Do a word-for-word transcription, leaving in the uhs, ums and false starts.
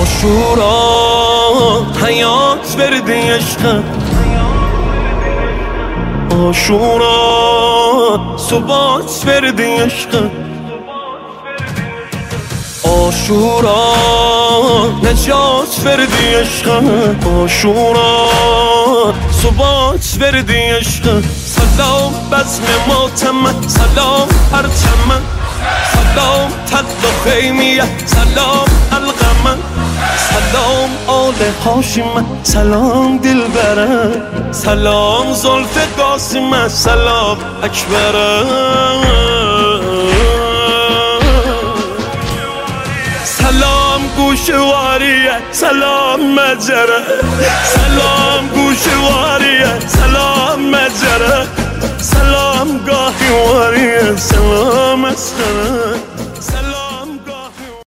آشورا حیات وردی عشق، آشورا ثبات وردی عشق، آشورا نجات وردی عشق، آشورا ثبات وردی عشق. سلام بزم ماتم، سلام پرچم، سلام تد و خیمیه، سلام القمه، سلام آل هاشم، سلام دلبره، سلام زلف قاسم، سلام اکبره، سلام گوشواریه، سلام مجره، سلام گوشواریه، سلام مجره، سلام گاهی واریه، سلام اسخره.